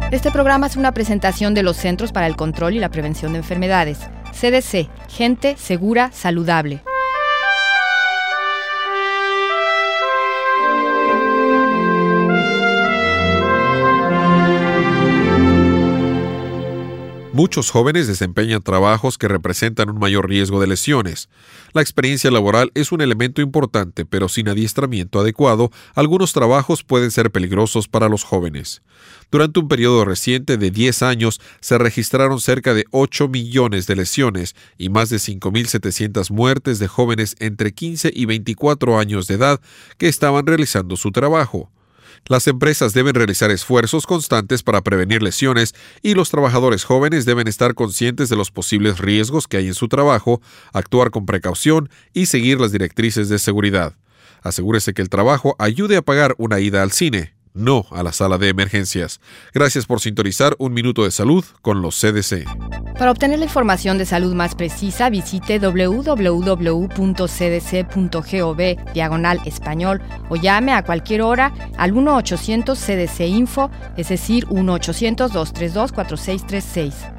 Este programa es una presentación de los Centros para el Control y la Prevención de Enfermedades. CDC, gente segura, saludable. Muchos jóvenes desempeñan trabajos que representan un mayor riesgo de lesiones. La experiencia laboral es un elemento importante, pero sin adiestramiento adecuado, algunos trabajos pueden ser peligrosos para los jóvenes. Durante un periodo reciente de 10 años, se registraron cerca de 8 millones de lesiones y más de 5.700 muertes de jóvenes entre 15 y 24 años de edad que estaban realizando su trabajo. Las empresas deben realizar esfuerzos constantes para prevenir lesiones y los trabajadores jóvenes deben estar conscientes de los posibles riesgos que hay en su trabajo, actuar con precaución y seguir las directrices de seguridad. Asegúrese que el trabajo ayude a pagar una ida al cine, no a la sala de emergencias. Gracias por sintonizar Un Minuto de Salud con los CDC. Para obtener la información de salud más precisa, visite www.cdc.gov/español o llame a cualquier hora al 1-800-CDC-INFO, es decir, 1-800-232-4636.